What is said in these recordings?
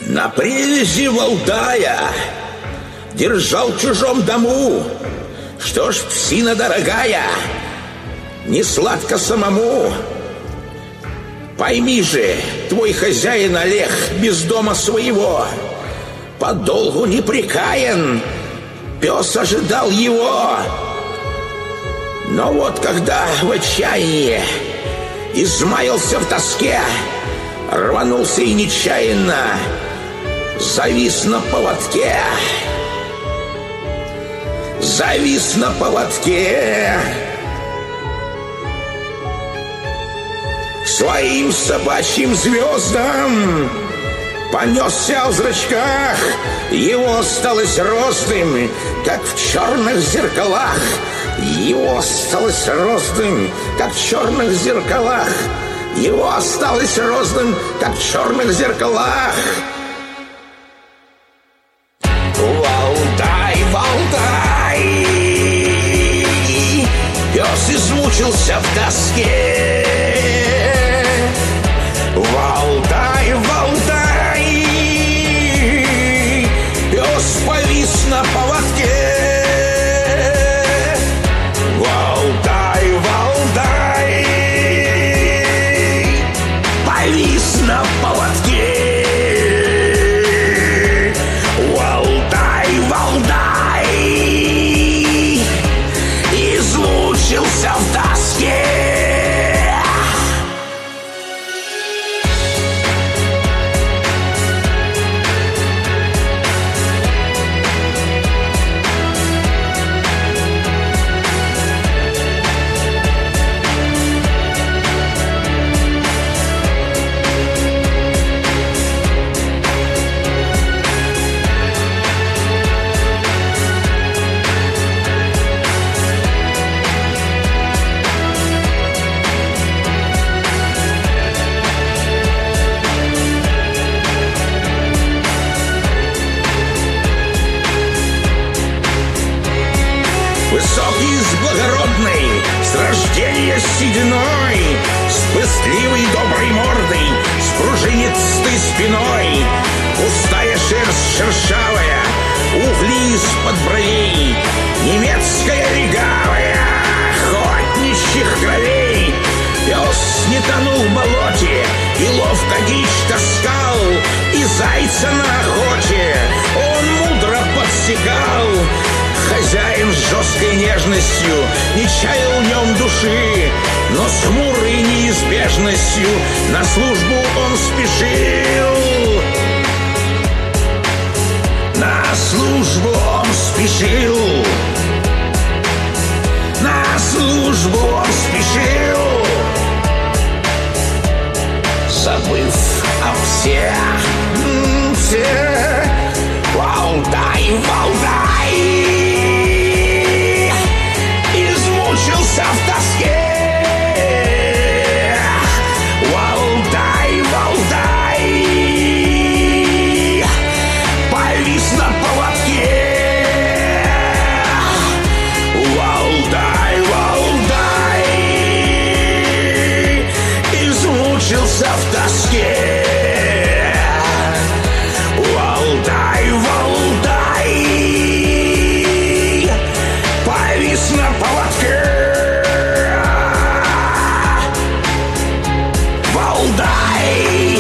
На привязи Валдая держал в чужом дому. Что ж, псина дорогая, не сладко самому. Пойми же, твой хозяин Олег без дома своего, подолгу непрекаян, пес ожидал его. Но вот когда в отчаянии измаялся в тоске, рванулся и нечаянно завис на поводке. Завис на поводке. К своим собачьим звездам понесся в зрачках. Его осталось роздым, как в черных зеркалах. Его осталось роздым, как в черных зеркалах. Его осталось роздым, как в черных зеркалах. Валдай, Валдай, пес измучился в тоске. Валдай, Валдай, пес повис на поводке. Валдай, Валдай, повис на поводке. Валдай, Валдай, измучился в тоске. Высокий, благородный, с рождения сединой, с пыстливой доброй мордой, с пружинистой спиной, густая шерсть шершавая, угли из-под бровей, немецкая легавая, охотничьих кровей. Пес не тонул в болоте и ловко дичь таскал, и зайца на охоте он мудро подсекал. Хозяин с жесткой нежностью не чаял в нем души, но с хмурой неизбежностью на службу он спешил. На службу он спешил. На службу он спешил, забыв о всех. Валдай, Валдай, измучился в тоске. Валдай, Валдай, повис на поводке. Валдай, Валдай, измучился в тоске. Валдай, Валдай, повис на поводке. Валдай.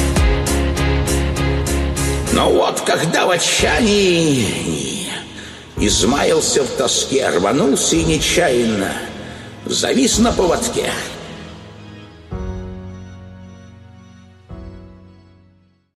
Но вот когда в отчаянии измаялся в тоске, рванулся и нечаянно завис на поводке.